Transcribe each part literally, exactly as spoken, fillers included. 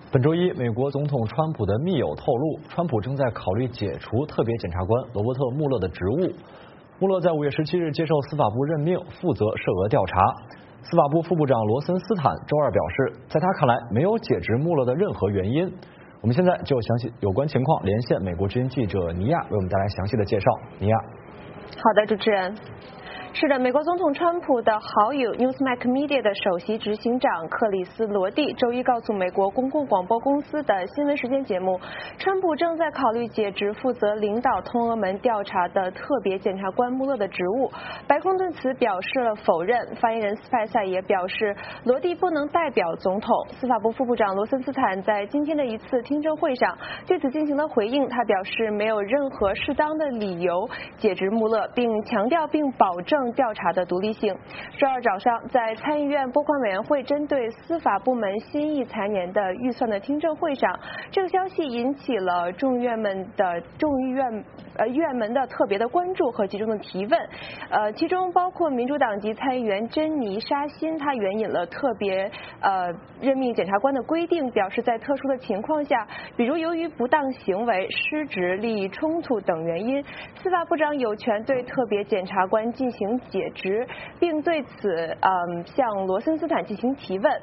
本周一，美国总统川普的密友透露，川普正在考虑解除特别检察官罗伯特·穆勒的职务。穆勒在五月十七日接受司法部任命，负责涉俄调查。司法部副部长罗森斯坦周二表示，在他看来，没有解职穆勒的任何原因。我们现在就详细有关情况连线美国之音记者尼亚，为我们带来详细的介绍。尼亚， 好的，主持人。是的，美国总统川普的好友 Newsmax Media 的首席执行长克里斯·罗蒂周一告诉美国公共广播公司的新闻时间节目，川普正在考虑解职负责领导通俄门调查的特别检察官穆勒的职务。白宫对此表示了否认，发言人斯派塞也表示，罗蒂不能代表总统。司法部副部长罗森斯坦在今天的一次听证会上对此进行了回应，他表示没有任何适当的理由解职穆勒，并强调并保证调查的独立性。周二早上，在参议院拨款委员会针对司法部门新一财年的预算的听证会上，这个消息引起了众议院们的众议院呃议员们的特别的关注和集中的提问。呃，其中包括民主党籍参议员珍妮沙辛，她援引了特别呃任命检察官的规定，表示在特殊的情况下，比如由于不当行为、失职、利益冲突等原因，司法部长有权对特别检察官进行解职，并对此嗯向罗森斯坦进行提问。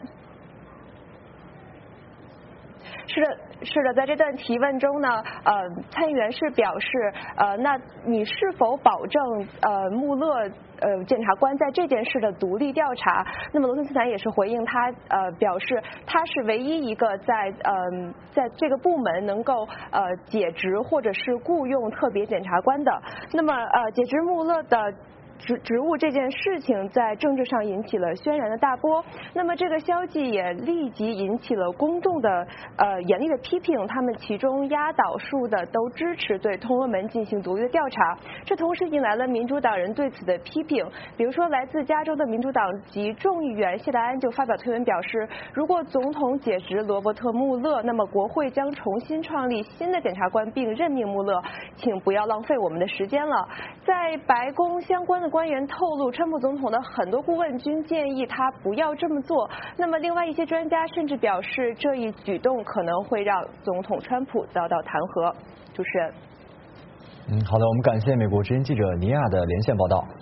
是的，是的，在这段提问中呢，呃，参议员是表示，呃，那你是否保证呃穆勒呃检察官在这件事的独立调查？那么罗森斯坦也是回应他，呃，表示他是唯一一个在呃在这个部门能够呃解职或者是雇佣特别检察官的。那么呃解职穆勒的职职务这件事情在政治上引起了轩然的大波，那么这个消息也立即引起了公众的呃严厉的批评，他们其中压倒数的都支持对通俄门进行独立的调查，这同时引来了民主党人对此的批评。比如说，来自加州的民主党籍众议员谢达安就发表推文表示，如果总统解职罗伯特·穆勒，那么国会将重新创立新的检察官并任命穆勒，请不要浪费我们的时间了。在白宫相关的官员透露，川普总统的很多顾问均建议他不要这么做。那么，另外一些专家甚至表示，这一举动可能会让总统川普遭到弹劾。主持人， 嗯，好的，我们感谢美国之音记者尼亚的连线报道。